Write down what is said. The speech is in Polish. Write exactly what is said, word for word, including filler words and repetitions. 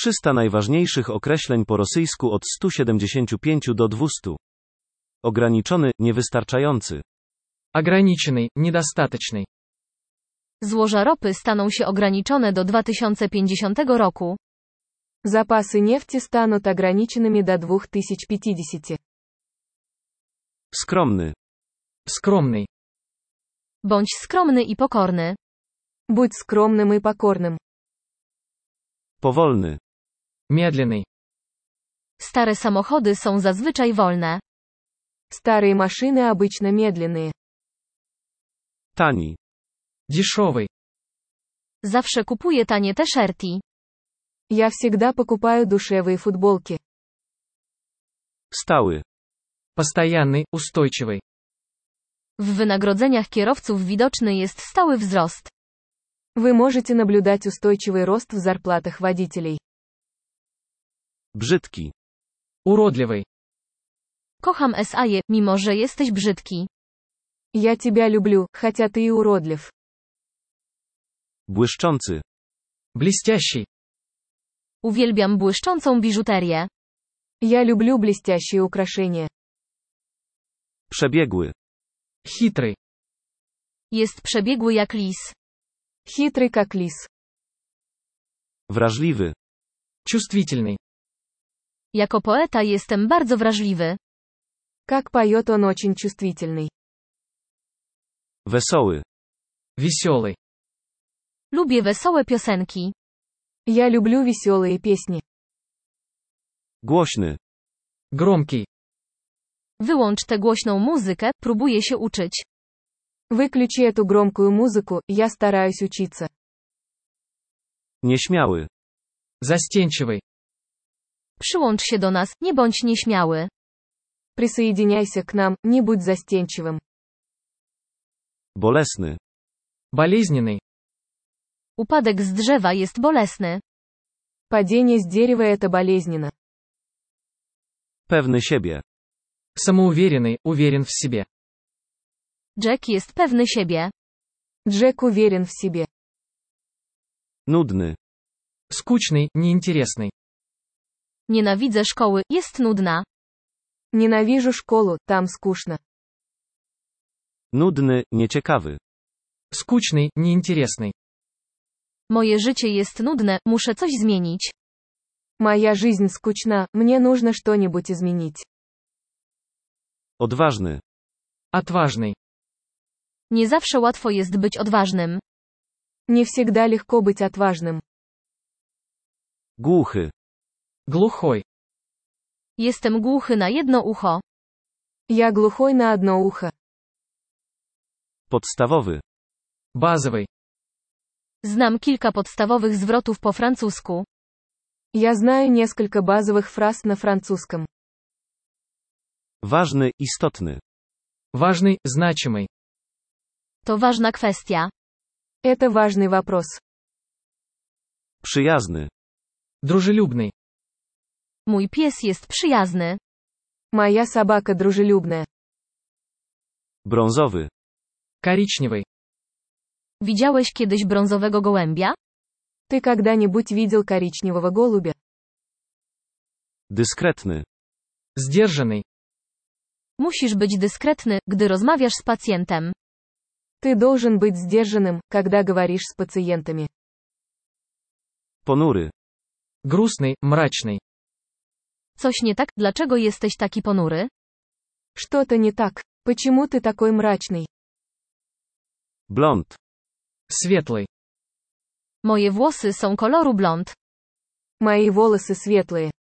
trzysta najważniejszych określeń po rosyjsku od stu siedemdziesięciu pięciu do dwustu. Ograniczony, niewystarczający. Ограниченный, недостаточный. Złoża ropy staną się ograniczone do dwa tysiące pięćdziesiątego roku. Запасы нефти станут ограниченными до две тысячи пятидесятого. Skromny. Скромный. Bądź skromny i pokorny. Будь скромным и покорным. Powolny. Медленный. Stare samochody są zazwyczaj wolne. Старые машины обычно медленные. Tani. Дешевый. Zawsze kupuję tanie t-shirty. Я всегда покупаю душевые футболки. Stały. Постоянный, устойчивый. W wynagrodzeniach kierowców widoczny jest stały wzrost. Вы можете наблюдать устойчивый рост в зарплатах водителей. Brzydki. Уродливый. Kocham Esaję, mimo że jesteś brzydki. Я тебя люблю, хотя ты и уродлив. Błyszczący. Блестящий. Uwielbiam błyszczącą biżuterię. Я люблю блестящие украшения. Przebiegły. Хитрый. Jest przebiegły jak lis. Хитрый как лис. Wrażliwy. Чувствительный. Jako poeta jestem bardzo wrażliwy. Как поет он очень чувствительный. Wesoły. Веселый. Lubię wesołe piosenki. Я люблю веселые песни. Głośny. Громкий. Wyłącz tę głośną muzykę, próbuję się uczyć. Выключи эту громкую музыку, я стараюсь учиться. Nieśmiały. Застенчивый. Przyłącz się do nas, nie bądź nieśmiały. Присоединяйся к нам, не будь застенчивым. Bolesny. Болезненный. Upadek z drzewa jest bolesny. Падение с дерева это болезненно. Pewny siebie. Самоуверенный, уверен в себе. Jack jest pewny siebie. Джек уверен в себе. Nudny. Скучный, неинтересный. Nienawidzę szkoły, jest nudna. Ненавижу школу, там скучно. Nudny, nieciekawy. Скучный, неинтересный. Moje życie jest nudne, muszę coś zmienić. Моя жизнь скучна, мне нужно что-нибудь изменить. Odważny. Отважный. Nie zawsze łatwo jest być odważnym. Не всегда легко быть отважным. Głuchy. Глухой. Jestem głuchy na jedno ucho. Я глухой на одно ухо. Podstawowy. Базовый. Znam kilka podstawowych zwrotów po francusku. Я знаю несколько базовых фраз на французском. Ważny, istotny. Важный, значимый. To ważna kwestia. Это важный вопрос. Przyjazny. Дружелюбный. Mój pies jest przyjazny. Моя собака дружелюбная. Brązowy. Коричневый. Widziałeś kiedyś brązowego gołębia? Ты когда-нибудь видел коричневого голубя? Dyskretny. Сдержанный. Musisz być dyskretny, gdy rozmawiasz z pacjentem. Ты должен быть сдержанным, когда говоришь с пациентами. Ponury. Грустный, мрачный. Coś nie tak, dlaczego jesteś taki ponury? Что-то не так. Почему ты такой мрачный? Blond. Светлый. Moje włosy są koloru blond. Мои волосы светлые.